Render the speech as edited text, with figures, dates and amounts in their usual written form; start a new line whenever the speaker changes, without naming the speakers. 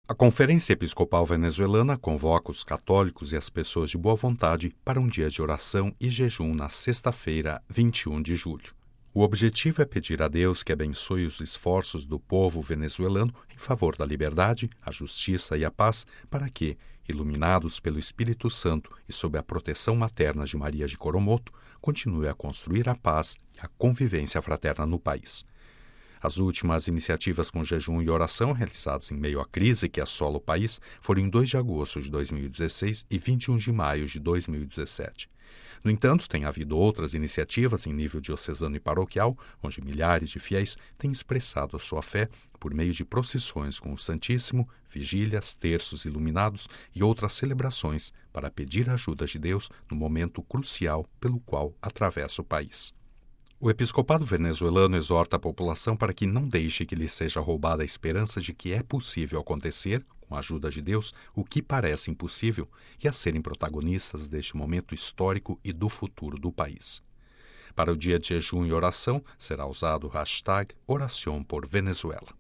A Conferência Episcopal Venezuelana convoca os católicos e as pessoas de boa vontade para um dia de oração e jejum na sexta-feira, 21 de julho. O objetivo é pedir a Deus que abençoe os esforços do povo venezuelano em favor da liberdade, a justiça e a paz, para que, iluminados pelo Espírito Santo e sob a proteção materna de Maria de Coromoto, continue a construir a paz e a convivência fraterna no país. As últimas iniciativas com jejum e oração realizadas em meio à crise que assola o país foram em 2 de agosto de 2016 e 21 de maio de 2017. No entanto, tem havido outras iniciativas em nível diocesano e paroquial, onde milhares de fiéis têm expressado a sua fé por meio de procissões com o Santíssimo, vigílias, terços iluminados e outras celebrações para pedir a ajuda de Deus no momento crucial pelo qual atravessa o país. O episcopado venezuelano exorta a população para que não deixe que lhe seja roubada a esperança de que é possível acontecer, com a ajuda de Deus, o que parece impossível e a serem protagonistas deste momento histórico e do futuro do país. Para o dia de jejum e oração, será usado o hashtag Oración por Venezuela.